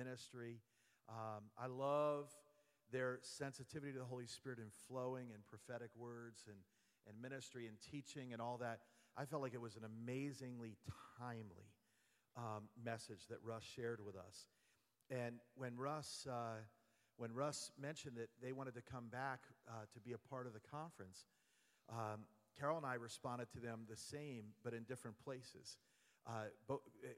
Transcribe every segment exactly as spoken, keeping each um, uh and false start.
ministry. Um, I love their sensitivity to the Holy Spirit and flowing and prophetic words and, and ministry and teaching and all that. I felt like it was an amazingly timely um, message that Russ shared with us. And when Russ, uh, when Russ mentioned that they wanted to come back uh, to be a part of the conference, um, Carol and I responded to them the same, but in different places. Uh, but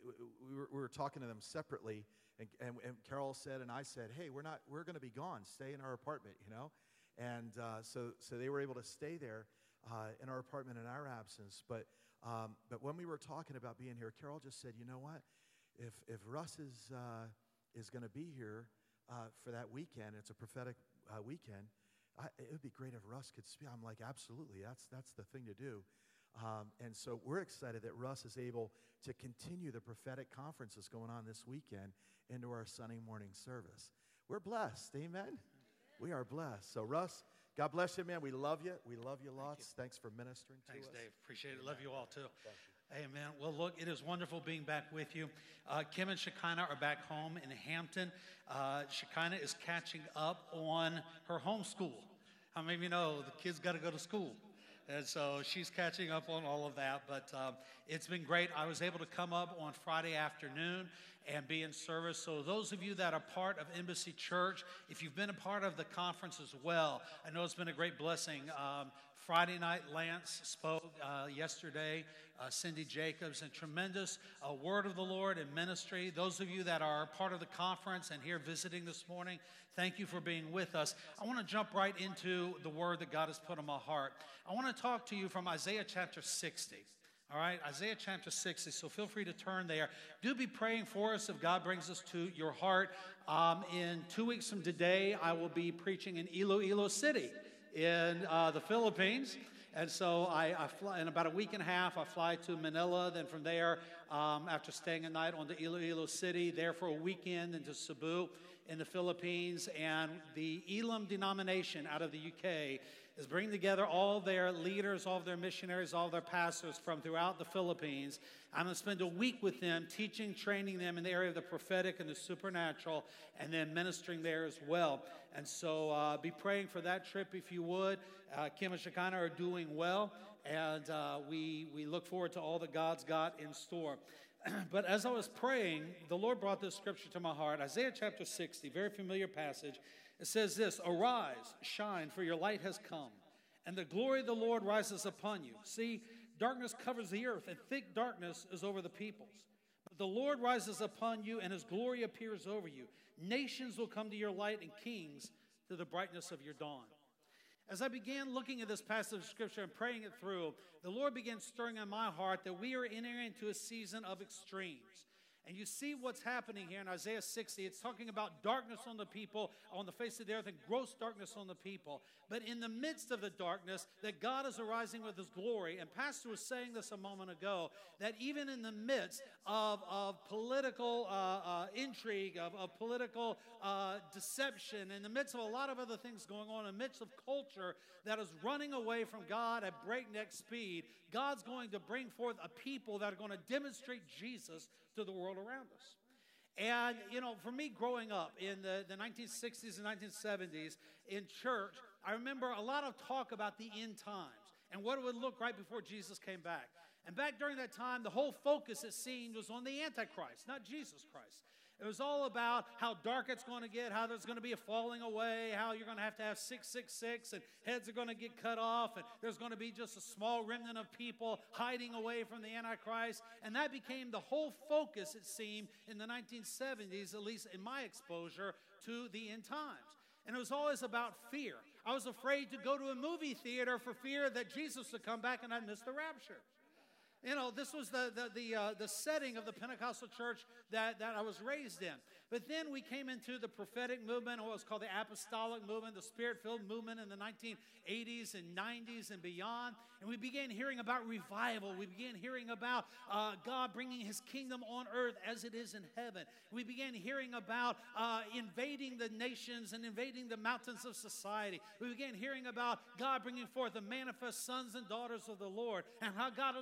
we were, we were talking to them separately, and, and, and Carol said, and I said, "Hey, we're not, we're going to be gone. Stay in our apartment, you know." And uh, so, so they were able to stay there uh, in our apartment in our absence. But, um, but when we were talking about being here, Carol just said, "You know what? If if Russ is uh, is going to be here uh, for that weekend, it's a prophetic uh, weekend. I, it would be great if Russ could speak." I'm like, "Absolutely. That's that's the thing to do." Um, and so we're excited that Russ is able to continue the prophetic conferences going on this weekend into our Sunday morning service. We're blessed. Amen? We are blessed. So, Russ, God bless you, man. We love you. We love you lots. Thank you. Thanks for ministering to Thanks, us. Dave. Appreciate it. Love you all, too. Thank you. Amen. Well, look, it is wonderful being back with you. Uh, Kim and Shekinah are back home in Hampton. Uh, Shekinah is catching up on her homeschool. How many of you know the kids got to go to school? And so she's catching up on all of that. But um, it's been great. I was able to come up on Friday afternoon and be in service. So those of you that are part of Embassy Church, if you've been a part of the conference as well, I know it's been a great blessing. Um, Friday night, Lance spoke uh, yesterday, uh, Cindy Jacobs, and tremendous uh, word of the Lord and ministry. Those of you that are part of the conference and here visiting this morning, thank you for being with us. I want to jump right into the word that God has put on my heart. I want to talk to you from Isaiah chapter sixty. All right, Isaiah chapter sixty, so feel free to turn there. Do be praying for us if God brings us to your heart. Um, in two weeks from today, I will be preaching in Iloilo City in uh, the Philippines. And so I, I fly, in about a week and a half, I fly to Manila. Then from there, um, after staying a night on the Iloilo City, there for a weekend into Cebu in the Philippines. And the Elam denomination out of the U K is bringing together all their leaders, all of their missionaries, all of their pastors from throughout the Philippines. I'm going to spend a week with them, teaching, training them in the area of the prophetic and the supernatural, and then ministering there as well. And so uh, be praying for that trip if you would. Uh, Kim and Shekinah are doing well, and uh, we, we look forward to all that God's got in store. But as I was praying, the Lord brought this scripture to my heart. Isaiah chapter sixty, very familiar passage. It says this, "Arise, shine, for your light has come, and the glory of the Lord rises upon you. See, darkness covers the earth, and thick darkness is over the peoples. But the Lord rises upon you, and his glory appears over you. Nations will come to your light, and kings to the brightness of your dawn." As I began looking at this passage of Scripture and praying it through, the Lord began stirring in my heart that we are entering into a season of extremes. And you see what's happening here in Isaiah sixty. It's talking about darkness on the people, on the face of the earth, and gross darkness on the people. But in the midst of the darkness, that God is arising with his glory. And Pastor was saying this a moment ago, that even in the midst of, of political uh, uh, intrigue, of, of political uh, deception, in the midst of a lot of other things going on, in the midst of culture that is running away from God at breakneck speed, God's going to bring forth a people that are going to demonstrate Jesus to the world around us. And, you know, for me growing up in the, the nineteen sixties and nineteen seventies in church, I remember a lot of talk about the end times and what it would look right before Jesus came back. And back during that time, the whole focus, it seemed, was on the Antichrist, not Jesus Christ. It was all about how dark it's going to get, how there's going to be a falling away, how you're going to have to have six six six, and heads are going to get cut off, and there's going to be just a small remnant of people hiding away from the Antichrist. And that became the whole focus, it seemed, in the nineteen seventies, at least in my exposure to the end times. And it was always about fear. I was afraid to go to a movie theater for fear that Jesus would come back and I'd miss the rapture. You know, this was the the the, uh, the setting of the Pentecostal church that, that I was raised in. But then we came into the prophetic movement, or what was called the apostolic movement, the spirit-filled movement in the nineteen eighties and nineties and beyond. And we began hearing about revival. We began hearing about uh, God bringing his kingdom on earth as it is in heaven. We began hearing about uh, invading the nations and invading the mountains of society. We began hearing about God bringing forth the manifest sons and daughters of the Lord, and how God wants to reveal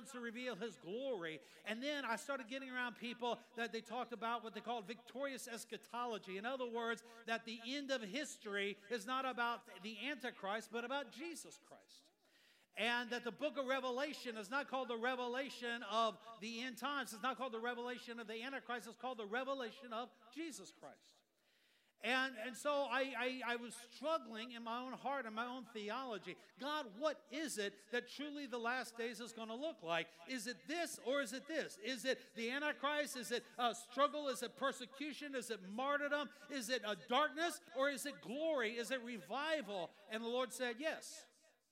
reveal his glory. And then I started getting around people that they talked about what they called victorious eschatology. In other words, that the end of history is not about the Antichrist, but about Jesus Christ. And that the book of Revelation is not called the revelation of the end times. It's not called the revelation of the Antichrist. It's called the revelation of Jesus Christ. And, and so I, I, I was struggling in my own heart and my own theology. God, what is it that truly the last days is going to look like? Is it this or is it this? Is it the Antichrist? Is it a struggle? Is it persecution? Is it martyrdom? Is it a darkness or is it glory? Is it revival? And the Lord said, yes.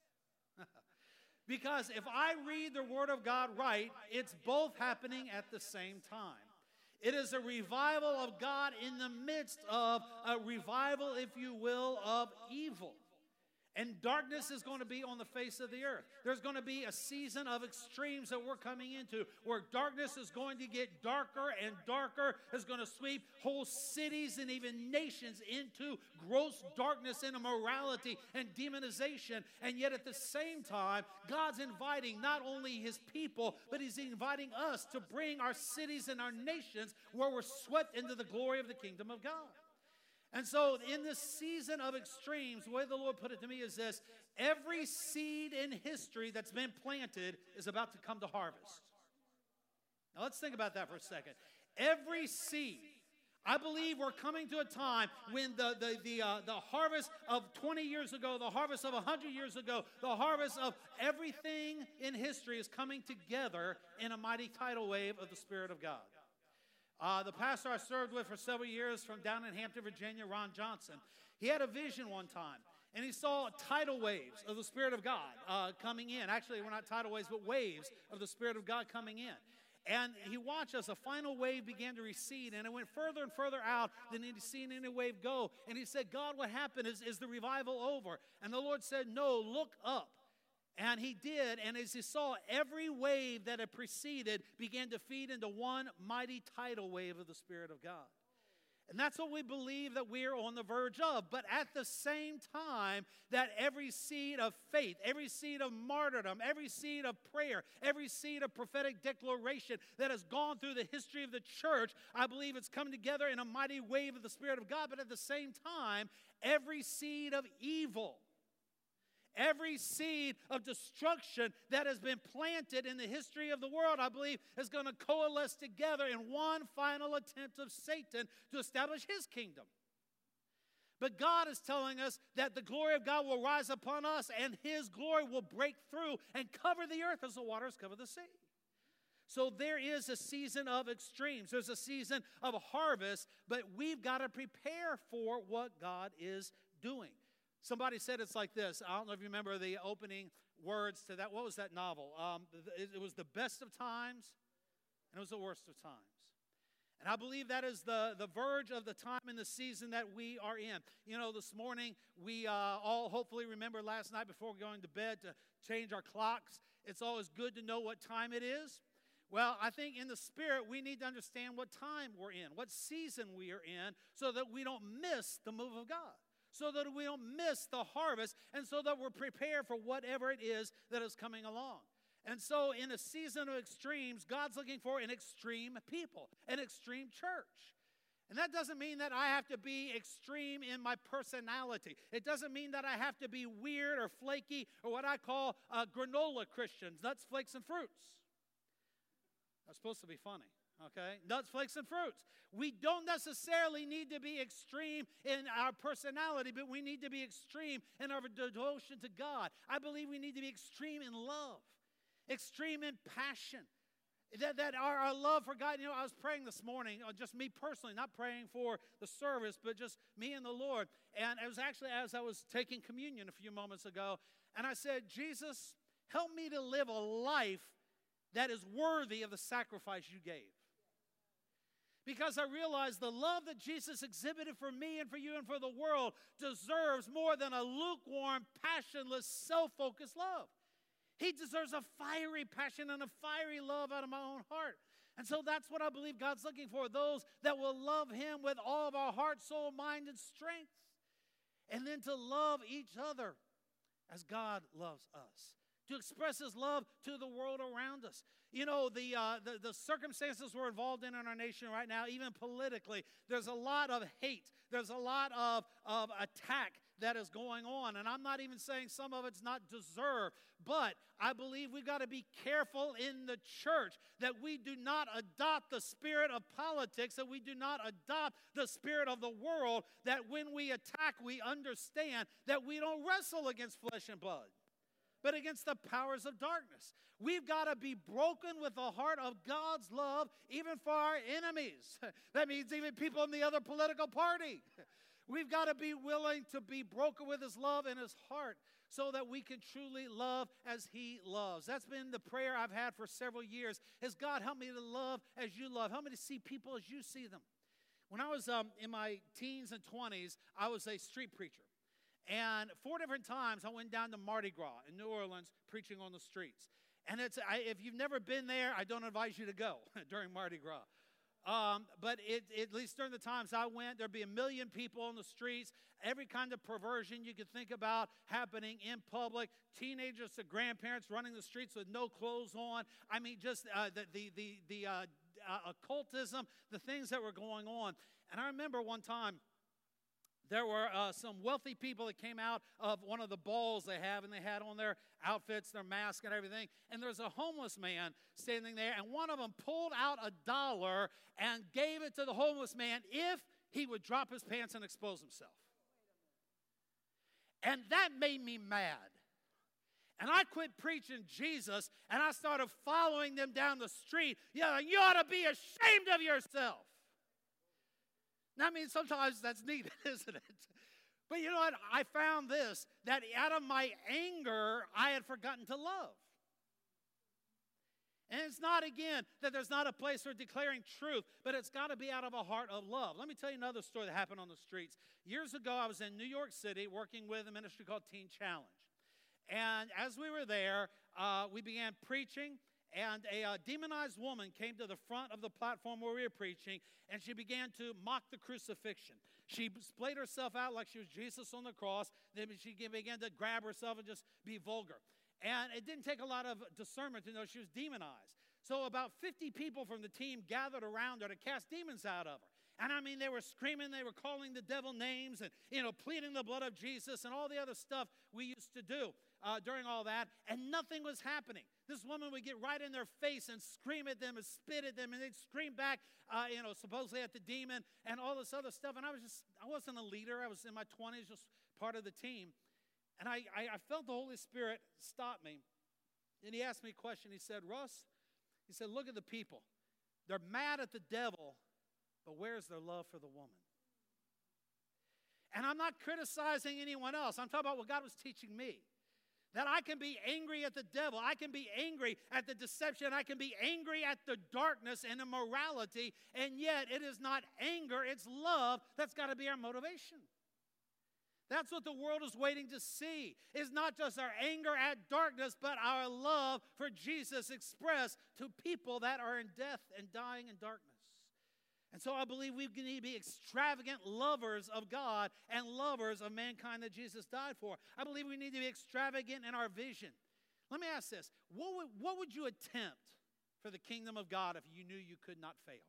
Because if I read the Word of God right, it's both happening at the same time. It is a revival of God in the midst of a revival, if you will, of evil. And darkness is going to be on the face of the earth. There's going to be a season of extremes that we're coming into where darkness is going to get darker and darker. It's going to sweep whole cities and even nations into gross darkness and immorality and demonization. And yet at the same time, God's inviting not only his people, but he's inviting us to bring our cities and our nations where we're swept into the glory of the kingdom of God. And so in this season of extremes, the way the Lord put it to me is this: every seed in history that's been planted is about to come to harvest. Now let's think about that for a second. Every seed. I believe we're coming to a time when the, the, the, uh, the harvest of twenty years ago, the harvest of one hundred years ago, the harvest of everything in history is coming together in a mighty tidal wave of the Spirit of God. Uh, the pastor I served with for several years from down in Hampton, Virginia, Ron Johnson, he had a vision one time, and he saw tidal waves of the Spirit of God uh, coming in. Actually, we're not tidal waves, but waves of the Spirit of God coming in. And he watched as a final wave began to recede, and it went further and further out than he'd seen any wave go. And he said, God, what happened? Is, is the revival over? And the Lord said, no, look up. And he did, and as he saw, every wave that had preceded began to feed into one mighty tidal wave of the Spirit of God. And that's what we believe that we're on the verge of. But at the same time, that every seed of faith, every seed of martyrdom, every seed of prayer, every seed of prophetic declaration that has gone through the history of the church, I believe it's come together in a mighty wave of the Spirit of God. But at the same time, every seed of evil, every seed of destruction that has been planted in the history of the world, I believe, is going to coalesce together in one final attempt of Satan to establish his kingdom. But God is telling us that the glory of God will rise upon us, and his glory will break through and cover the earth as the waters cover the sea. So there is a season of extremes. There's a season of harvest, but we've got to prepare for what God is doing. Somebody said it's like this. I don't know if you remember the opening words to that. What was that novel? Um, it, it was the best of times, and it was the worst of times. And I believe that is the, the verge of the time and the season that we are in. You know, this morning, we uh, all hopefully remember last night before going to bed to change our clocks. It's always good to know what time it is. Well, I think in the Spirit, we need to understand what time we're in, what season we are in, so that we don't miss the move of God, so that we don't miss the harvest, and so that we're prepared for whatever it is that is coming along. And so in a season of extremes, God's looking for an extreme people, an extreme church. And that doesn't mean that I have to be extreme in my personality. It doesn't mean that I have to be weird or flaky or what I call uh, granola Christians, nuts, flakes, and fruits. That's supposed to be funny. Okay, nuts, flakes, and fruits. We don't necessarily need to be extreme in our personality, but we need to be extreme in our devotion to God. I believe we need to be extreme in love, extreme in passion. That, that our, our love for God, you know, I was praying this morning, uh, just me personally, not praying for the service, but just me and the Lord. And it was actually as I was taking communion a few moments ago, and I said, Jesus, help me to live a life that is worthy of the sacrifice you gave. Because I realized the love that Jesus exhibited for me and for you and for the world deserves more than a lukewarm, passionless, self-focused love. He deserves a fiery passion and a fiery love out of my own heart. And so that's what I believe God's looking for, those that will love him with all of our heart, soul, mind, and strength. And then to love each other as God loves us. to express his love to the world around us. You know, the, uh, the, the circumstances we're involved in in our nation right now, even politically, there's a lot of hate. There's a lot of, of attack that is going on. And I'm not even saying some of it's not deserved, but I believe we've got to be careful in the church that we do not adopt the spirit of politics, that we do not adopt the spirit of the world, that when we attack, we understand that we don't wrestle against flesh and blood, but against the powers of darkness. We've got to be broken with the heart of God's love, even for our enemies. That means even people in the other political party. We've got to be willing to be broken with his love in his heart so that we can truly love as he loves. That's been the prayer I've had for several years, is God, help me to love as you love. Help me to see people as you see them. When I was um, in my teens and twenties, I was a street preacher. And four different times I went down to Mardi Gras in New Orleans preaching on the streets. And it's I, if you've never been there, I don't advise you to go during Mardi Gras. Um, but it, at least during the times I went, there'd be a million people on the streets, every kind of perversion you could think about happening in public, teenagers to grandparents running the streets with no clothes on. I mean, just uh, the, the, the, the uh, uh, occultism, the things that were going on. And I remember one time, there were uh, some wealthy people that came out of one of the balls they have, and they had on their outfits, their mask, and everything. And there's a homeless man standing there, and one of them pulled out a dollar and gave it to the homeless man if he would drop his pants and expose himself. And that made me mad. And I quit preaching Jesus, and I started following them down the street, yelling, you ought to be ashamed of yourself. I mean, sometimes that's needed, isn't it? But you know what? I found this, that out of my anger, I had forgotten to love. And it's not, again, that there's not a place for declaring truth, but it's got to be out of a heart of love. Let me tell you another story that happened on the streets. Years ago, I was in New York City working with a ministry called Teen Challenge. And as we were there, uh, we began preaching. And a uh, demonized woman came to the front of the platform where we were preaching, and she began to mock the crucifixion. She splayed herself out like she was Jesus on the cross. Then she began to grab herself and just be vulgar. And it didn't take a lot of discernment to know she was demonized. So about fifty people from the team gathered around her to cast demons out of her. And I mean, they were screaming, they were calling the devil names and, you know, pleading the blood of Jesus and all the other stuff we used to do uh, during all that, and nothing was happening. This woman would get right in their face and scream at them and spit at them, and they'd scream back, uh, you know, supposedly at the demon and all this other stuff. And I was just, I wasn't a leader. I was in my twenties, just part of the team. And I, I, I felt the Holy Spirit stop me. And he asked me a question. He said, Russ, he said, look at the people. They're mad at the devil, but where's their love for the woman? And I'm not criticizing anyone else. I'm talking about what God was teaching me. That I can be angry at the devil. I can be angry at the deception. I can be angry at the darkness and immorality. And yet it is not anger, it's love that's got to be our motivation. That's what the world is waiting to see. It's not just our anger at darkness, but our love for Jesus expressed to people that are in death and dying in darkness. And so I believe we need to be extravagant lovers of God and lovers of mankind that Jesus died for. I believe we need to be extravagant in our vision. Let me ask this. What would, what would you attempt for the kingdom of God if you knew you could not fail?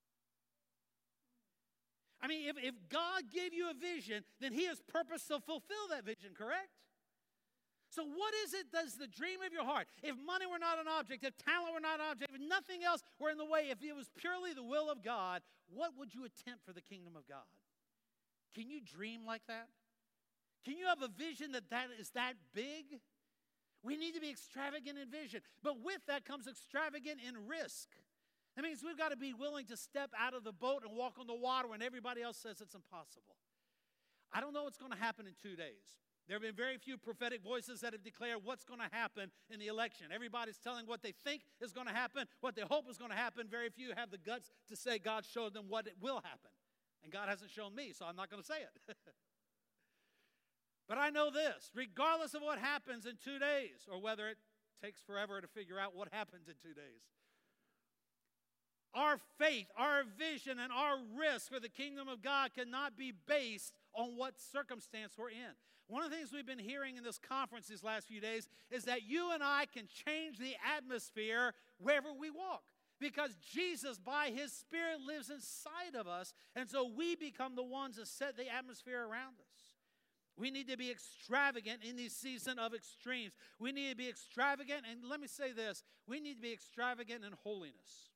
I mean, if, if God gave you a vision, then he has purpose to fulfill that vision, correct? So what is it that's the dream of your heart? If money were not an object, if talent were not an object, if nothing else were in the way, if it was purely the will of God, what would you attempt for the kingdom of God? Can you dream like that? Can you have a vision that that is that big? We need to be extravagant in vision. But with that comes extravagant in risk. That means we've got to be willing to step out of the boat and walk on the water when everybody else says it's impossible. I don't know what's going to happen in two days. There have been very few prophetic voices that have declared what's going to happen in the election. Everybody's telling what they think is going to happen, what they hope is going to happen. Very few have the guts to say God showed them what it will happen. And God hasn't shown me, so I'm not going to say it. But I know this, regardless of what happens in two days, or whether it takes forever to figure out what happens in two days, Our faith, our vision, and our risk for the kingdom of God cannot be based on what circumstance we're in. One of the things we've been hearing in this conference these last few days is that you and I can change the atmosphere wherever we walk, because Jesus, by His Spirit, lives inside of us, and so we become the ones that set the atmosphere around us. We need to be extravagant in this season of extremes. We need to be extravagant, and let me say this, we need to be extravagant in holiness.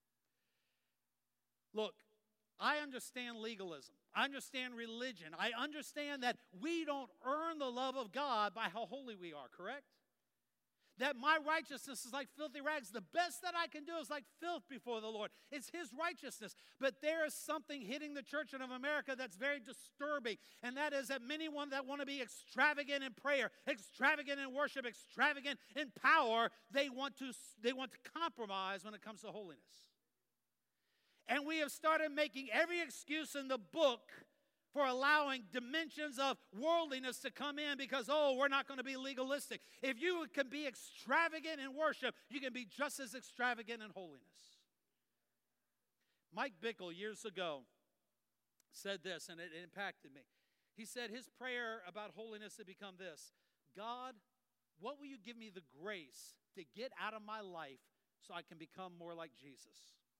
Look, I understand legalism. I understand religion. I understand that we don't earn the love of God by how holy we are, correct? That my righteousness is like filthy rags. The best that I can do is like filth before the Lord. It's His righteousness. But there is something hitting the church of America that's very disturbing, and that is that many one that want to be extravagant in prayer, extravagant in worship, extravagant in power, they want to, they want to compromise when it comes to holiness. And we have started making every excuse in the book for allowing dimensions of worldliness to come in because, oh, we're not going to be legalistic. If you can be extravagant in worship, you can be just as extravagant in holiness. Mike Bickle, years ago, said this, and it impacted me. He said his prayer about holiness had become this: God, what will you give me the grace to get out of my life so I can become more like Jesus?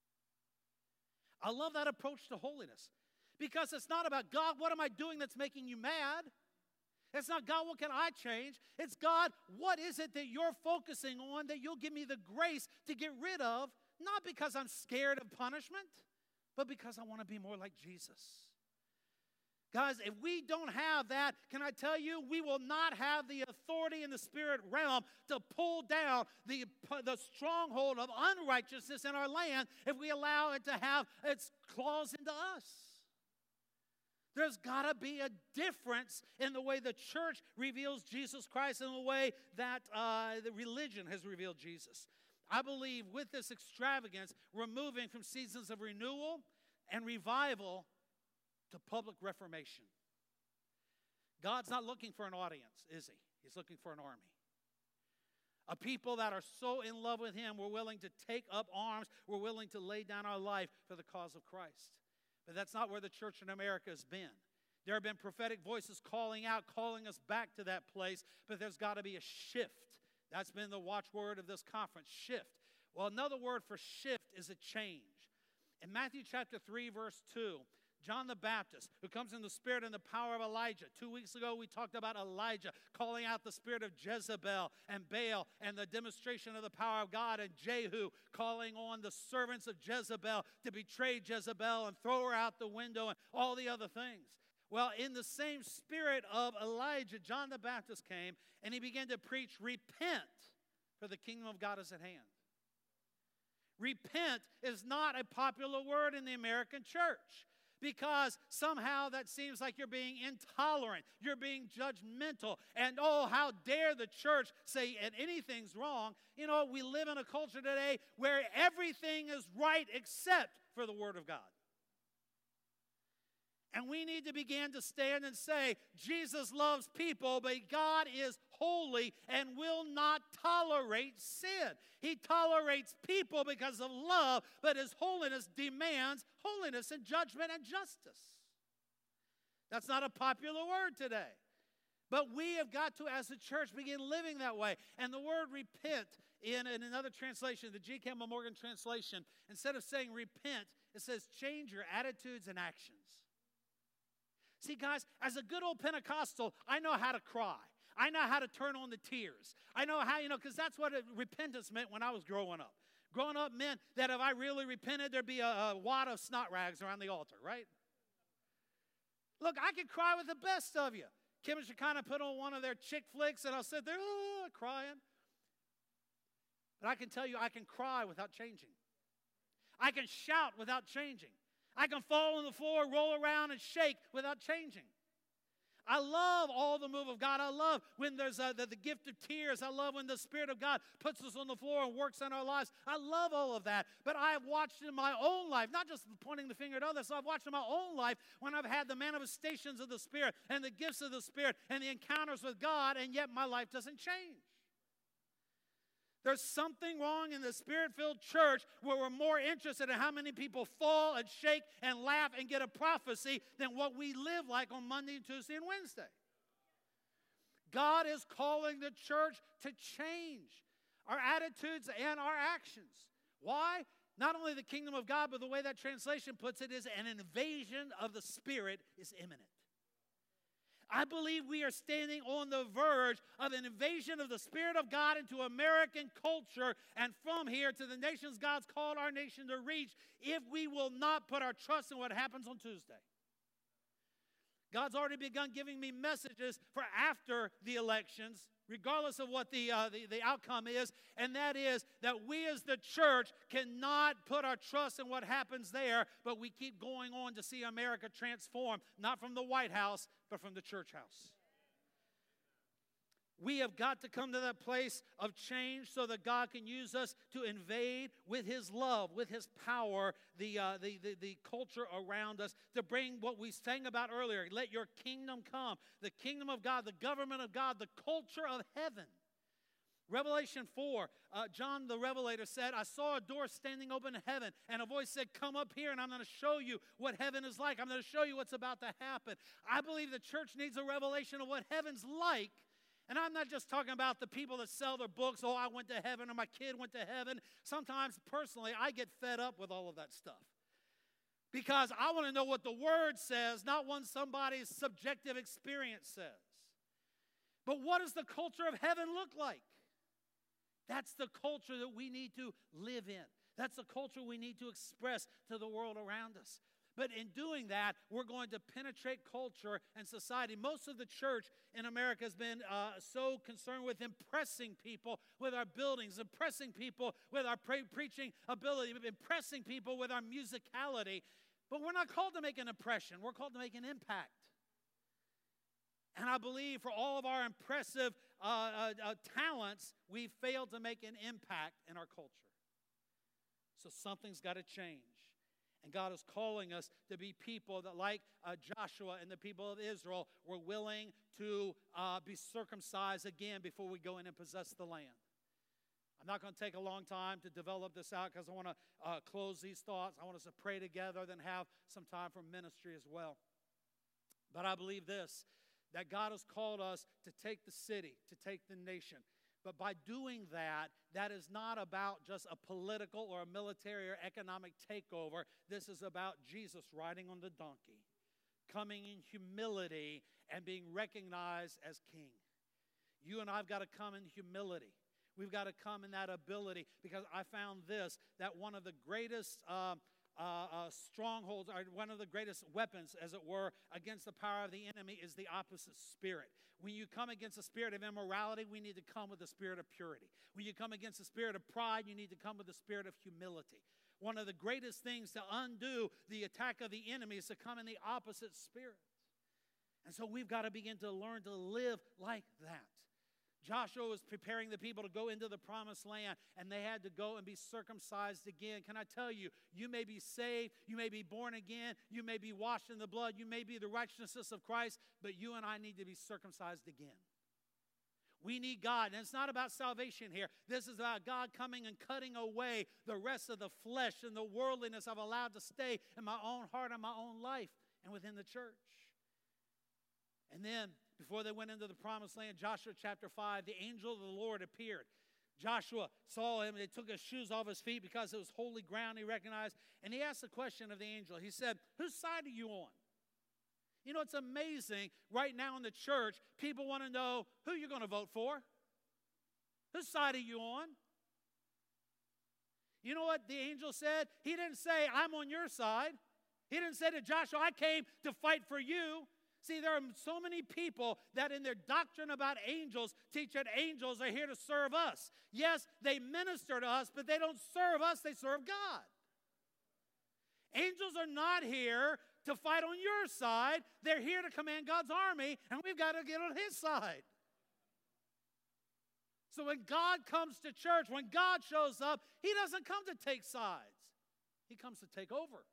I love that approach to holiness, because it's not about, God, what am I doing that's making you mad? It's not, God, what can I change? It's, God, what is it that you're focusing on that you'll give me the grace to get rid of, not because I'm scared of punishment, but because I want to be more like Jesus. Guys, if we don't have that, can I tell you, we will not have the authority in the spirit realm to pull down the, the stronghold of unrighteousness in our land if we allow it to have its claws into us. There's got to be a difference in the way the church reveals Jesus Christ and the way that uh, the religion has revealed Jesus. I believe with this extravagance, we're moving from seasons of renewal and revival to public reformation. God's not looking for an audience, is He? He's looking for an army. A people that are so in love with Him, we're willing to take up arms, we're willing to lay down our life for the cause of Christ. But that's not where the church in America has been. There have been prophetic voices calling out, calling us back to that place, but there's got to be a shift. That's been the watchword of this conference, shift. Well, another word for shift is a change. In Matthew chapter three, verse two, John the Baptist, who comes in the spirit and the power of Elijah. Two weeks ago, we talked about Elijah calling out the spirit of Jezebel and Baal and the demonstration of the power of God, and Jehu calling on the servants of Jezebel to betray Jezebel and throw her out the window and all the other things. Well, in the same spirit of Elijah, John the Baptist came and he began to preach, repent, for the kingdom of God is at hand. Repent is not a popular word in the American church, because somehow that seems like you're being intolerant, you're being judgmental, and oh, how dare the church say and anything's wrong. You know, we live in a culture today where everything is right except for the Word of God. And we need to begin to stand and say, Jesus loves people, but God is holy and will not tolerate sin. He tolerates people because of love, but His holiness demands holiness and judgment and justice. That's not a popular word today. But we have got to, as a church, begin living that way. And the word repent, in, in another translation, the G. Campbell Morgan translation, instead of saying repent, it says change your attitudes and actions. See, guys, as a good old Pentecostal, I know how to cry. I know how to turn on the tears. I know how, you know, because that's what repentance meant when I was growing up. Growing up meant that if I really repented, there'd be a, a wad of snot rags around the altar, right? Look, I could cry with the best of you. Kim and Shekinah put on one of their chick flicks, and I'll sit there oh, crying. But I can tell you, I can cry without changing. I can shout without changing. I can fall on the floor, roll around, and shake without changing. I love all the move of God. I love when there's a, the, the gift of tears. I love when the Spirit of God puts us on the floor and works in our lives. I love all of that. But I have watched in my own life, not just pointing the finger at others, so I've watched in my own life when I've had the manifestations of the Spirit and the gifts of the Spirit and the encounters with God, and yet my life doesn't change. There's something wrong in the Spirit-filled church where we're more interested in how many people fall and shake and laugh and get a prophecy than what we live like on Monday, Tuesday, and Wednesday. God is calling the church to change our attitudes and our actions. Why? Not only the kingdom of God, but the way that translation puts it is an invasion of the Spirit is imminent. I believe we are standing on the verge of an invasion of the Spirit of God into American culture and from here to the nations God's called our nation to reach if we will not put our trust in what happens on Tuesday. God's already begun giving me messages for after the elections, regardless of what the, uh, the, the outcome is, and that is that we as the church cannot put our trust in what happens there, but we keep going on to see America transform, not from the White House, but from the church house. We have got to come to that place of change so that God can use us to invade with His love, with His power, the, uh, the, the, the culture around us, to bring what we sang about earlier. Let your kingdom come, the kingdom of God, the government of God, the culture of heaven. Revelation four, uh, John the Revelator said, I saw a door standing open in heaven, and a voice said, come up here, and I'm going to show you what heaven is like. I'm going to show you what's about to happen. I believe the church needs a revelation of what heaven's like. And I'm not just talking about the people that sell their books, oh, I went to heaven, or my kid went to heaven. Sometimes, personally, I get fed up with all of that stuff. Because I want to know what the Word says, not what somebody's subjective experience says. But what does the culture of heaven look like? That's the culture that we need to live in. That's the culture we need to express to the world around us. But in doing that, we're going to penetrate culture and society. Most of the church in America has been uh, so concerned with impressing people with our buildings, impressing people with our pre- preaching ability, impressing people with our musicality. But we're not called to make an impression. We're called to make an impact. And I believe for all of our impressive uh, uh, uh, talents, we've failed to make an impact in our culture. So something's got to change. And God is calling us to be people that, like uh, Joshua and the people of Israel, were willing to uh, be circumcised again before we go in and possess the land. I'm not going to take a long time to develop this out because I want to uh, close these thoughts. I want us to pray together, then have some time for ministry as well. But I believe this, that God has called us to take the city, to take the nation. But by doing that, that is not about just a political or a military or economic takeover. This is about Jesus riding on the donkey, coming in humility and being recognized as king. You and I have got to come in humility. We've got to come in that ability, because I found this, that one of the greatest uh, uh, uh, strongholds, or one of the greatest weapons, as it were, against the power of the enemy is the opposite spirit. When you come against the spirit of immorality, we need to come with the spirit of purity. When you come against the spirit of pride, you need to come with the spirit of humility. One of the greatest things to undo the attack of the enemy is to come in the opposite spirit. And so we've got to begin to learn to live like that. Joshua was preparing the people to go into the promised land, and they had to go and be circumcised again. Can I tell you, you may be saved, you may be born again, you may be washed in the blood, you may be the righteousness of Christ, but you and I need to be circumcised again. We need God, and it's not about salvation here. This is about God coming and cutting away the rest of the flesh and the worldliness I've allowed to stay in my own heart and my own life and within the church. And then, before they went into the promised land, Joshua chapter five, the angel of the Lord appeared. Joshua saw him, and he took his shoes off his feet because it was holy ground he recognized. And he asked the question of the angel. He said, whose side are you on? You know, it's amazing right now in the church, people want to know who you're going to vote for. Whose side are you on? You know what the angel said? He didn't say, I'm on your side. He didn't say to Joshua, I came to fight for you. See, there are so many people that in their doctrine about angels teach that angels are here to serve us. Yes, they minister to us, but they don't serve us, they serve God. Angels are not here to fight on your side. They're here to command God's army, and we've got to get on His side. So when God comes to church, when God shows up, He doesn't come to take sides. He comes to take over.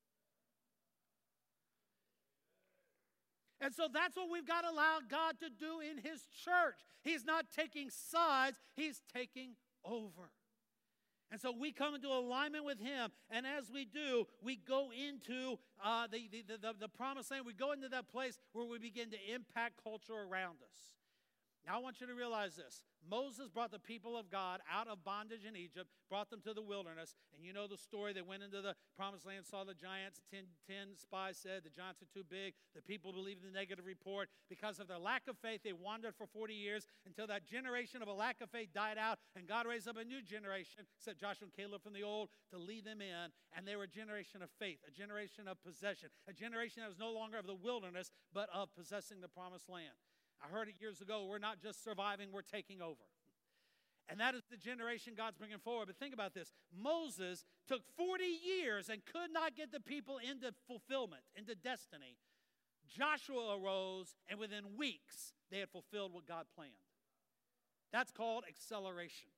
And so that's what we've got to allow God to do in His church. He's not taking sides, He's taking over. And so we come into alignment with Him, and as we do, we go into uh, the, the, the, the promised land. We go into that place where we begin to impact culture around us. Now, I want you to realize this. Moses brought the people of God out of bondage in Egypt, brought them to the wilderness, and you know the story. They went into the promised land, saw the giants. Ten, ten spies said the giants are too big. The people believed the negative report. Because of their lack of faith, they wandered for forty years until that generation of a lack of faith died out, and God raised up a new generation, except Joshua and Caleb from the old, to lead them in, and they were a generation of faith, a generation of possession, a generation that was no longer of the wilderness, but of possessing the promised land. I heard it years ago, we're not just surviving, we're taking over. And that is the generation God's bringing forward. But think about this. Moses took forty years and could not get the people into fulfillment, into destiny. Joshua arose, and within weeks, they had fulfilled what God planned. That's called acceleration.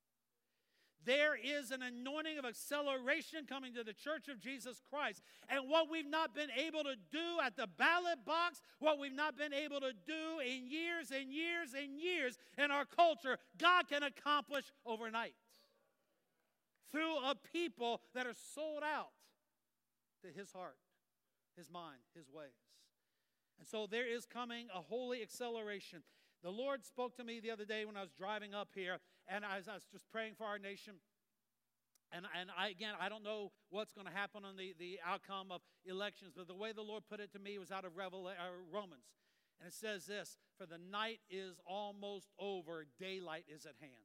There is an anointing of acceleration coming to the church of Jesus Christ. And what we've not been able to do at the ballot box, what we've not been able to do in years and years and years in our culture, God can accomplish overnight through a people that are sold out to His heart, His mind, His ways. And so there is coming a holy acceleration. The Lord spoke to me the other day when I was driving up here, and as I was just praying for our nation. And, and I, again, I don't know what's going to happen on the, the outcome of elections, but the way the Lord put it to me was out of Revel- uh, Romans. And it says this, for the night is almost over, daylight is at hand.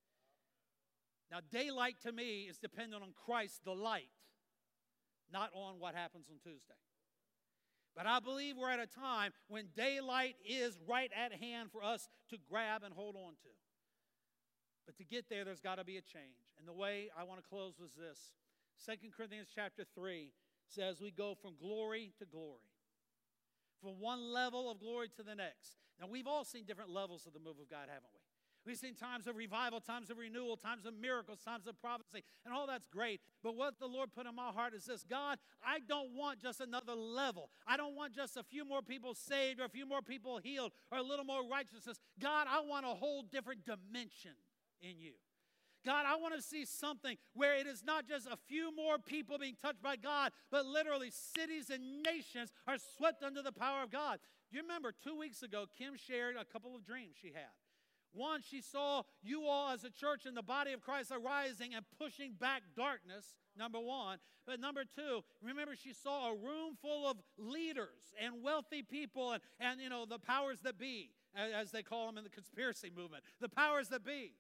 Now, daylight to me is dependent on Christ, the light, not on what happens on Tuesday. But I believe we're at a time when daylight is right at hand for us to grab and hold on to. But to get there, there's got to be a change. And the way I want to close was this. Second Corinthians chapter three says we go from glory to glory. From one level of glory to the next. Now, we've all seen different levels of the move of God, haven't we? We've seen times of revival, times of renewal, times of miracles, times of prophecy, and all that's great. But what the Lord put in my heart is this: God, I don't want just another level. I don't want just a few more people saved or a few more people healed or a little more righteousness. God, I want a whole different dimension in you. God, I want to see something where it is not just a few more people being touched by God, but literally cities and nations are swept under the power of God. You remember two weeks ago, Kim shared a couple of dreams she had. One, she saw you all as a church in the body of Christ arising and pushing back darkness, number one. But number two, remember she saw a room full of leaders and wealthy people and, and you know, the powers that be, as they call them in the conspiracy movement, the powers that be.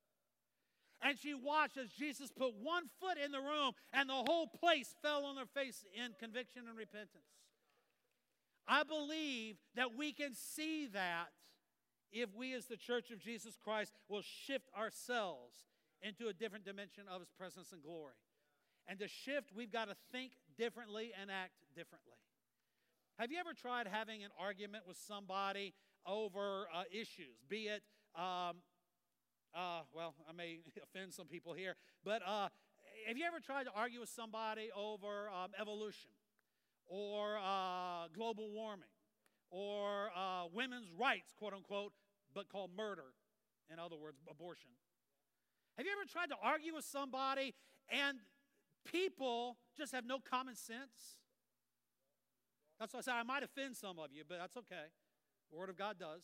And she watched as Jesus put one foot in the room and the whole place fell on their face in conviction and repentance. I believe that we can see that if we as the Church of Jesus Christ will shift ourselves into a different dimension of His presence and glory. And to shift, we've got to think differently and act differently. Have you ever tried having an argument with somebody over uh, issues, be it um, Uh, well, I may offend some people here, but uh, have you ever tried to argue with somebody over um, evolution or uh, global warming or uh, women's rights, quote unquote, but called murder, in other words, abortion? Have you ever tried to argue with somebody and people just have no common sense? That's why I said I might offend some of you, but that's okay. The Word of God does.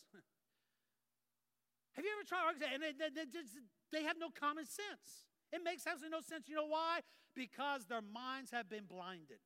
Have you ever tried to argue? And they, they, they, just, they have no common sense. It makes absolutely no sense. You know why? Because their minds have been blinded.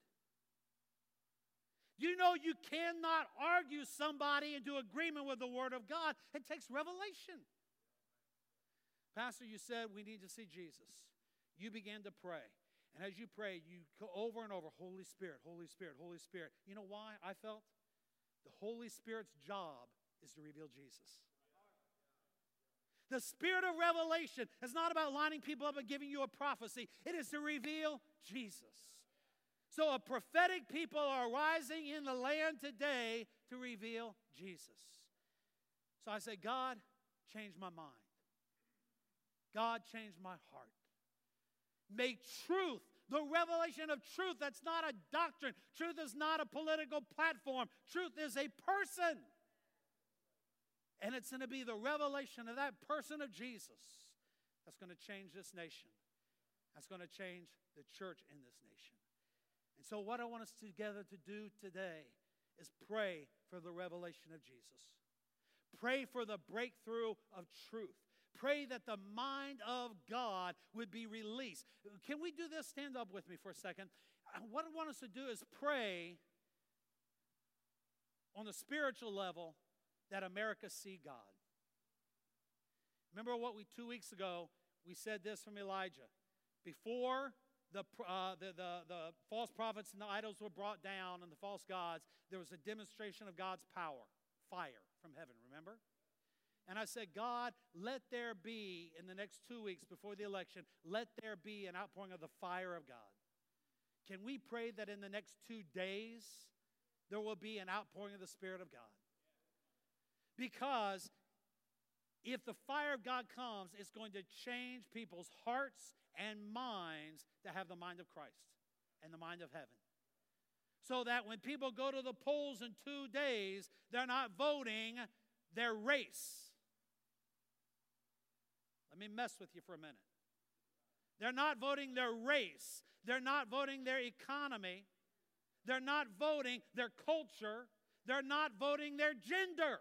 You know you cannot argue somebody into agreement with the Word of God. It takes revelation. Pastor, you said we need to see Jesus. You began to pray. And as you prayed, you go over and over, Holy Spirit, Holy Spirit, Holy Spirit. You know why I felt? The Holy Spirit's job is to reveal Jesus. The spirit of revelation is not about lining people up and giving you a prophecy. It is to reveal Jesus. So a prophetic people are rising in the land today to reveal Jesus. So I say, God, change my mind. God, change my heart. Make truth, the revelation of truth, that's not a doctrine. Truth is not a political platform. Truth is a person. And it's going to be the revelation of that person of Jesus that's going to change this nation. That's going to change the church in this nation. And so what I want us together to do today is pray for the revelation of Jesus. Pray for the breakthrough of truth. Pray that the mind of God would be released. Can we do this? Stand up with me for a second. What I want us to do is pray on the spiritual level that America see God. Remember what we, two weeks ago, we said this from Elijah. Before the, uh, the, the, the false prophets and the idols were brought down and the false gods, there was a demonstration of God's power, fire from heaven, remember? And I said, God, let there be, in the next two weeks before the election, let there be an outpouring of the fire of God. Can we pray that in the next two days, there will be an outpouring of the Spirit of God? Because if the fire of God comes, it's going to change people's hearts and minds to have the mind of Christ and the mind of heaven. So that when people go to the polls in two days, they're not voting their race. Let me mess with you for a minute. They're not voting their race. They're not voting their economy. They're not voting their culture. They're not voting their gender.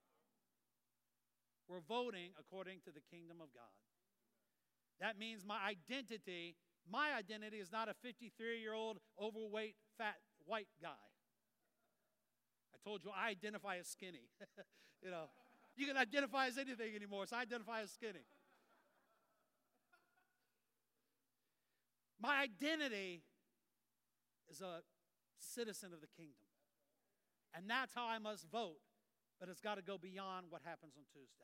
We're voting according to the kingdom of God. That means my identity, my identity is not a fifty-three-year-old, overweight, fat, white guy. I told you I identify as skinny. You know, you can identify as anything anymore, so I identify as skinny. My identity is a citizen of the kingdom. And that's how I must vote, but it's got to go beyond what happens on Tuesday.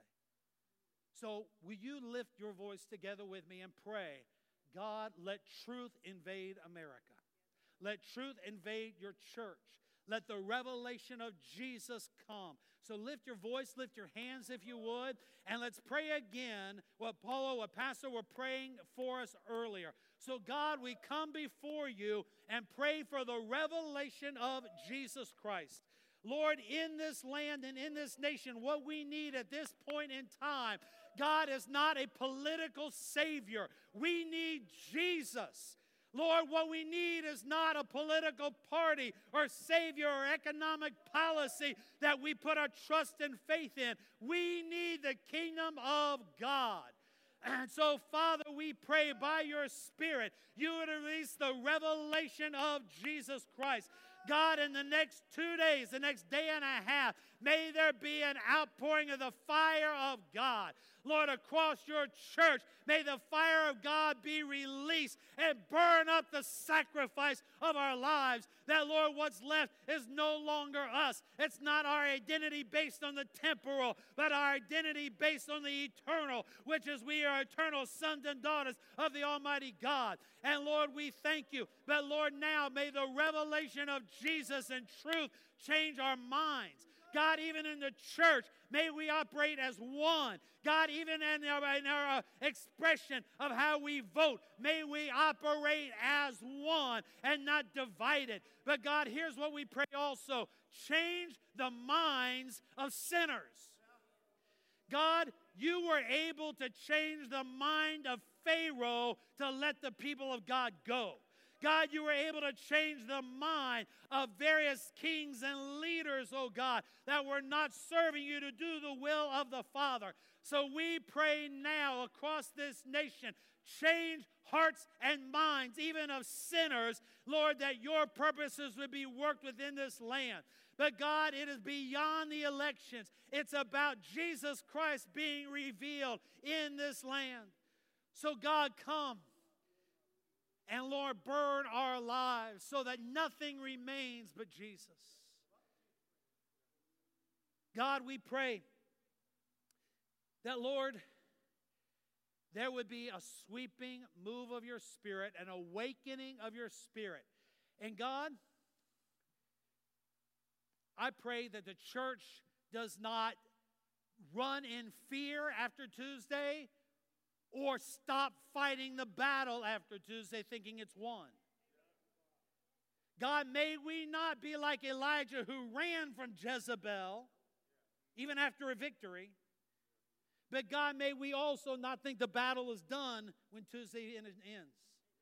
So will you lift your voice together with me and pray, God, let truth invade America. Let truth invade your church. Let the revelation of Jesus come. So lift your voice, lift your hands if you would, and let's pray again what Paulo, what Pastor were praying for us earlier. So God, we come before you and pray for the revelation of Jesus Christ. Lord, in this land and in this nation, what we need at this point in time, God is not a political savior. We need Jesus. Lord, what we need is not a political party or savior or economic policy that we put our trust and faith in. We need the kingdom of God. And so, Father, we pray by your Spirit, you would release the revelation of Jesus Christ. God, in the next two days, the next day and a half, may there be an outpouring of the fire of God. Lord, across your church, may the fire of God be released and burn up the sacrifice of our lives. That, Lord, what's left is no longer us. It's not our identity based on the temporal, but our identity based on the eternal, which is we are eternal sons and daughters of the Almighty God. And, Lord, we thank you. But, Lord, now may the revelation of Jesus and truth change our minds. God, even in the church, may we operate as one. God, even in our, in our uh, expression of how we vote, may we operate as one and not divided. But God, here's what we pray also. Change the minds of sinners. God, you were able to change the mind of Pharaoh to let the people of God go. God, you were able to change the mind of various kings and leaders, oh God, that were not serving you to do the will of the Father. So we pray now across this nation, change hearts and minds, even of sinners, Lord, that your purposes would be worked within this land. But God, it is beyond the elections. It's about Jesus Christ being revealed in this land. So God, come. And Lord, burn our lives so that nothing remains but Jesus. God, we pray that, Lord, there would be a sweeping move of your Spirit, an awakening of your Spirit. And God, I pray that the church does not run in fear after Tuesday, or stop fighting the battle after Tuesday thinking it's won. God, may we not be like Elijah who ran from Jezebel, even after a victory. But God, may we also not think the battle is done when Tuesday ends.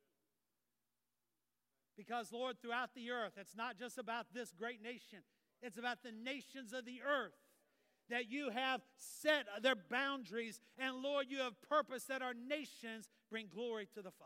Because, Lord, throughout the earth, it's not just about this great nation. It's about the nations of the earth that you have set their boundaries. And, Lord, you have purposed that our nations bring glory to the Father.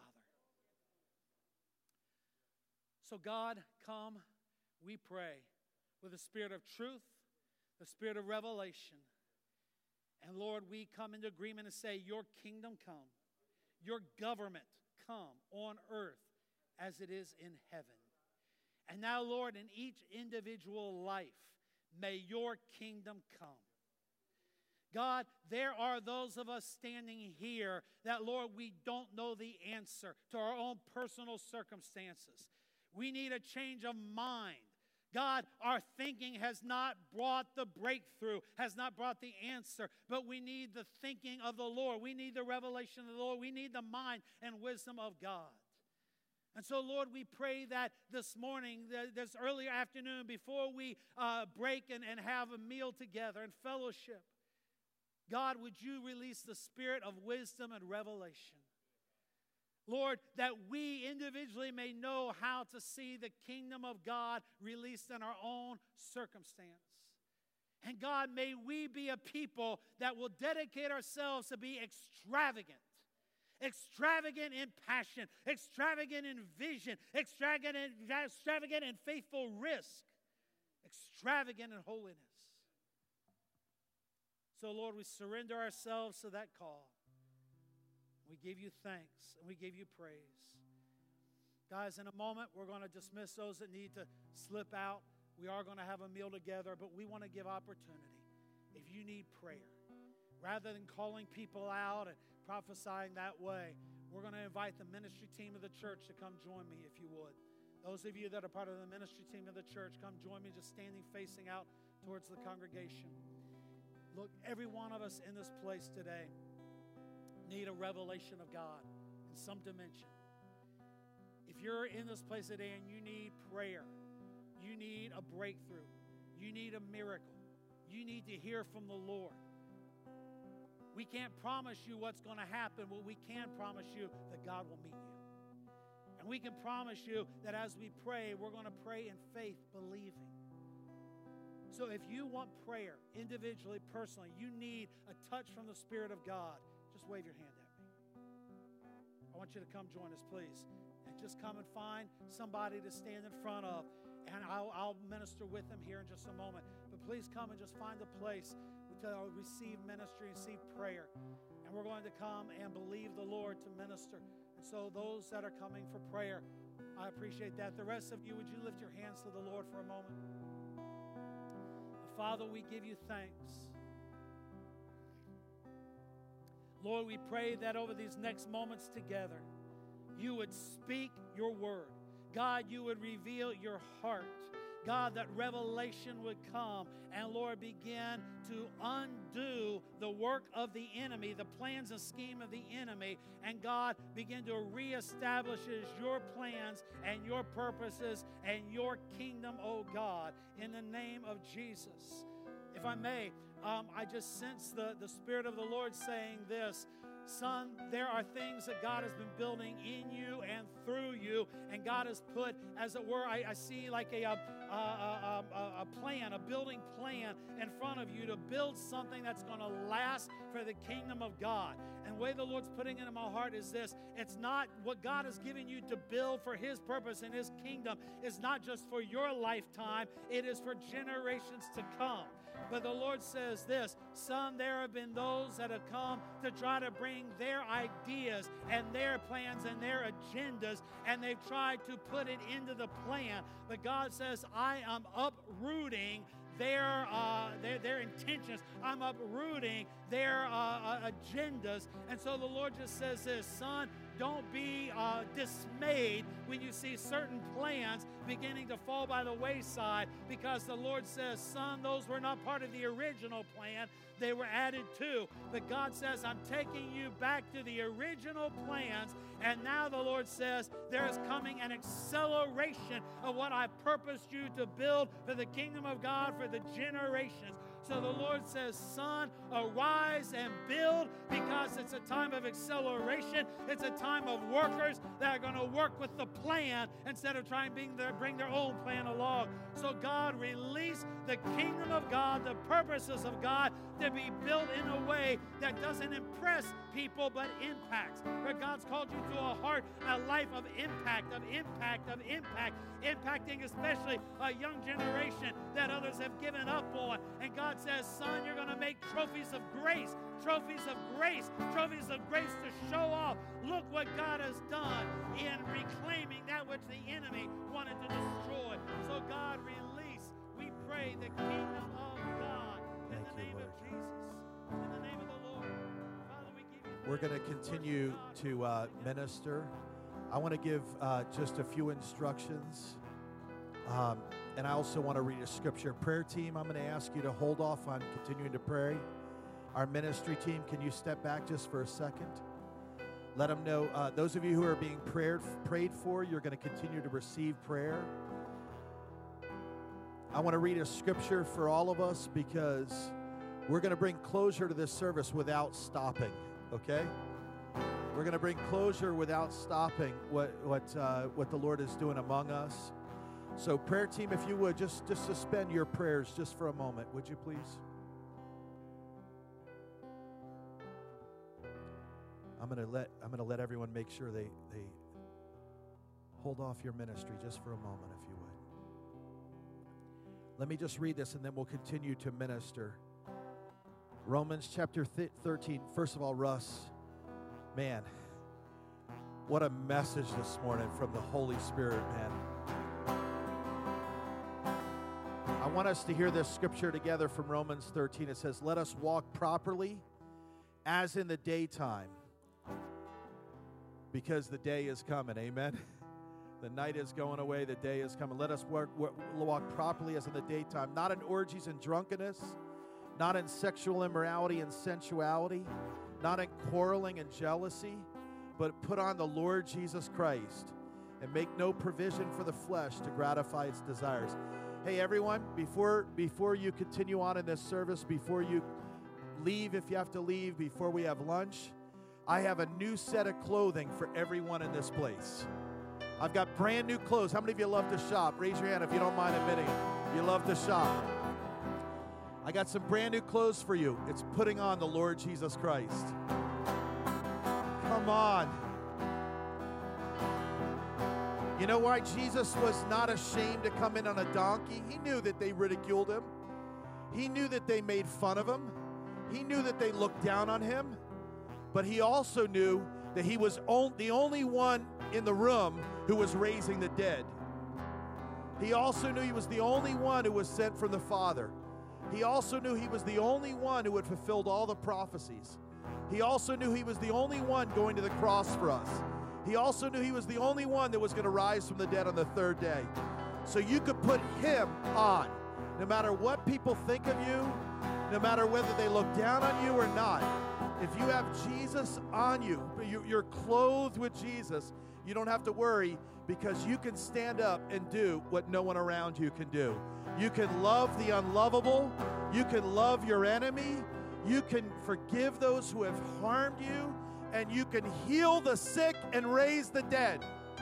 So, God, come, we pray, with the spirit of truth, the spirit of revelation. And, Lord, we come into agreement and say, your kingdom come, your government come on earth as it is in heaven. And now, Lord, in each individual life, may your kingdom come. God, there are those of us standing here that, Lord, we don't know the answer to our own personal circumstances. We need a change of mind. God, our thinking has not brought the breakthrough, has not brought the answer, but we need the thinking of the Lord. We need the revelation of the Lord. We need the mind and wisdom of God. And so, Lord, we pray that this morning, this early afternoon, before we uh, break and, and have a meal together and fellowship, God, would you release the spirit of wisdom and revelation? Lord, that we individually may know how to see the kingdom of God released in our own circumstance. And God, may we be a people that will dedicate ourselves to be extravagant. Extravagant in passion, extravagant in vision, extravagant in, extravagant in faithful risk, extravagant in holiness. So, Lord, we surrender ourselves to that call. We give you thanks and we give you praise. Guys, in a moment, we're going to dismiss those that need to slip out. We are going to have a meal together, but we want to give opportunity. If you need prayer, rather than calling people out and prophesying that way, we're going to invite the ministry team of the church to come join me, if you would. Those of you that are part of the ministry team of the church, come join me just standing facing out towards the congregation. Look, every one of us in this place today need a revelation of God in some dimension. If you're in this place today and you need prayer, you need a breakthrough, you need a miracle, you need to hear from the Lord. We can't promise you what's going to happen, but we can promise you that God will meet you. And we can promise you that as we pray, we're going to pray in faith, believing. So if you want prayer, individually, personally, you need a touch from the Spirit of God, just wave your hand at me. I want you to come join us, please. And just come and find somebody to stand in front of. And I'll, I'll minister with them here in just a moment. But please come and just find a place to receive ministry, receive prayer. And we're going to come and believe the Lord to minister. And so those that are coming for prayer, I appreciate that. The rest of you, would you lift your hands to the Lord for a moment? Father, we give you thanks. Lord, we pray that over these next moments together, you would speak your word. God, you would reveal your heart. God, that revelation would come and, Lord, begin to undo the work of the enemy, the plans and scheme of the enemy, and God, begin to reestablish your plans and your purposes and your kingdom, oh God, in the name of Jesus. If I may, um, I just sense the, the Spirit of the Lord saying this. Son, there are things that God has been building in you and through you, and God has put, as it were, I, I see like a, a, a, a, a plan, a building plan in front of you to build something that's going to last for the kingdom of God. And the way the Lord's putting it in my heart is this: it's not what God has given you to build for His purpose and His kingdom is not just for your lifetime, it is for generations to come. But the Lord says this: son, there have been those that have come to try to bring their ideas and their plans and their agendas, and they've tried to put it into the plan. But God says, I am uprooting their, uh, their, their intentions. I'm uprooting their uh, uh, agendas. And so the Lord just says this: son, don't be uh, dismayed when you see certain plans beginning to fall by the wayside, because the Lord says, son, those were not part of the original plan. They were added to. But God says, I'm taking you back to the original plans. And now the Lord says, there is coming an acceleration of what I purposed you to build for the kingdom of God for the generations. So the Lord says, son, arise and build, because it's a time of acceleration. It's a time of workers that are going to work with the plan instead of trying to bring their, bring their own plan along. So God, release the kingdom of God, the purposes of God, to be built in a way that doesn't impress people but impacts. But God's called you to a heart, a life of impact, of impact, of impact, impacting especially a young generation that others have given up on. And God says, son, you're going to make trophies of grace, trophies of grace, trophies of grace to show off. Look what God has done in reclaiming that which the enemy wanted to destroy. So God, release, we pray, the kingdom of God in Thank the you, name Lord. of Jesus, in the name of the Lord. Father, we give you We're going to continue to uh, minister. I want to give uh, just a few instructions. Um, and I also want to read a scripture. Prayer team, I'm going to ask you to hold off on continuing to pray. Our ministry team, can you step back just for a second? Let them know, uh, those of you who are being prayed, prayed for, you're going to continue to receive prayer. I want to read a scripture for all of us because we're going to bring closure to this service without stopping, okay? We're going to bring closure without stopping what what uh, what the Lord is doing among us. So prayer team, if you would, just, just suspend your prayers just for a moment, would you please? I'm going to let I'm going to let everyone make sure they, they hold off your ministry just for a moment, if you would. Let me just read this and then we'll continue to minister. Romans chapter thirteen. First of all, Russ, man, what a message this morning from the Holy Spirit, man. I want us to hear this scripture together from Romans thirteen. It says, let us walk properly as in the daytime, because the day is coming. Amen. The night is going away. The day is coming. Let us walk, walk properly as in the daytime, not in orgies and drunkenness, not in sexual immorality and sensuality, not in quarreling and jealousy, but put on the Lord Jesus Christ and make no provision for the flesh to gratify its desires. Hey, everyone, before, before you continue on in this service, before you leave, if you have to leave, before we have lunch, I have a new set of clothing for everyone in this place. I've got brand new clothes. How many of you love to shop? Raise your hand if you don't mind admitting it. You love to shop. I got some brand new clothes for you. It's putting on the Lord Jesus Christ. Come on. You know why Jesus was not ashamed to come in on a donkey? He knew that they ridiculed him. He knew that they made fun of him. He knew that they looked down on him. But he also knew that he was on, the only one in the room who was raising the dead. He also knew he was the only one who was sent from the Father. He also knew he was the only one who had fulfilled all the prophecies. He also knew he was the only one going to the cross for us. He also knew he was the only one that was going to rise from the dead on the third day. So you could put him on, no matter what people think of you, no matter whether they look down on you or not. If you have Jesus on you, you're clothed with Jesus, you don't have to worry, because you can stand up and do what no one around you can do. You can love the unlovable. You can love your enemy. You can forgive those who have harmed you. And you can heal the sick and raise the dead.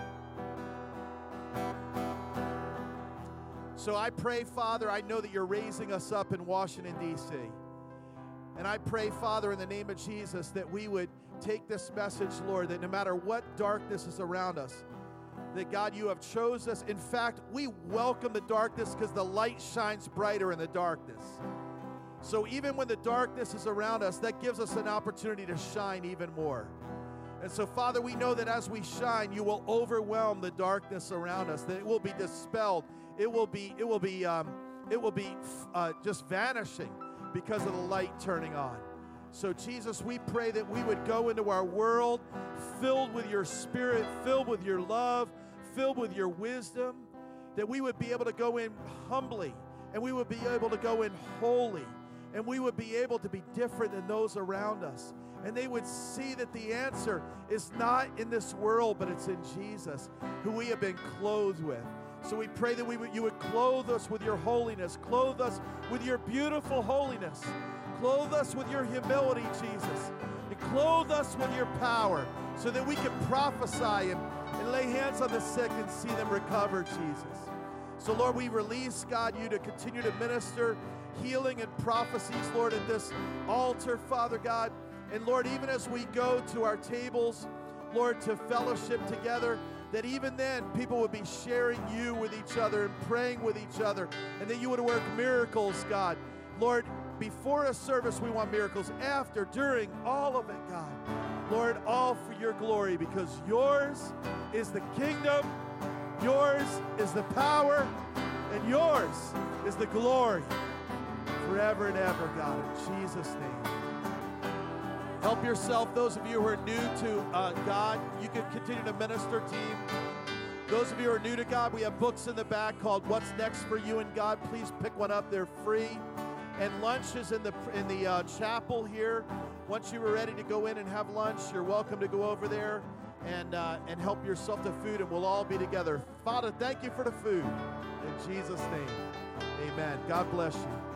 So I pray, Father, I know that you're raising us up in Washington, D C And I pray, Father, in the name of Jesus, that we would take this message, Lord, that no matter what darkness is around us, that, God, you have chose us. In fact, we welcome the darkness because the light shines brighter in the darkness. So even when the darkness is around us, that gives us an opportunity to shine even more. And so, Father, we know that as we shine, you will overwhelm the darkness around us, that it will be dispelled. It will be, it will be, um, it will be uh, just vanishing because of the light turning on. So, Jesus, we pray that we would go into our world filled with your Spirit, filled with your love, filled with your wisdom, that we would be able to go in humbly, and we would be able to go in holy, and we would be able to be different than those around us. And they would see that the answer is not in this world, but it's in Jesus, who we have been clothed with. So we pray that we would, you would clothe us with your holiness, clothe us with your beautiful holiness, clothe us with your humility, Jesus, and clothe us with your power so that we can prophesy and, and lay hands on the sick and see them recover, Jesus. So, Lord, we release, God, you to continue to minister healing and prophecies, Lord, at this altar, Father God. And, Lord, even as we go to our tables, Lord, to fellowship together, that even then people would be sharing you with each other and praying with each other, and that you would work miracles, God. Lord, before a service, we want miracles. After, during, all of it, God. Lord, all for your glory, because yours is the kingdom, yours is the power, and yours is the glory forever and ever, God, in Jesus' name. Help yourself. Those of you who are new to uh, God, you can continue to minister, team. Those of you who are new to God, we have books in the back called What's Next for You and God. Please pick one up. They're free. And lunch is in the, in the uh, chapel here. Once you are ready to go in and have lunch, you're welcome to go over there and, uh, and help yourself to food, and we'll all be together. Father, thank you for the food. In Jesus' name, amen. God bless you.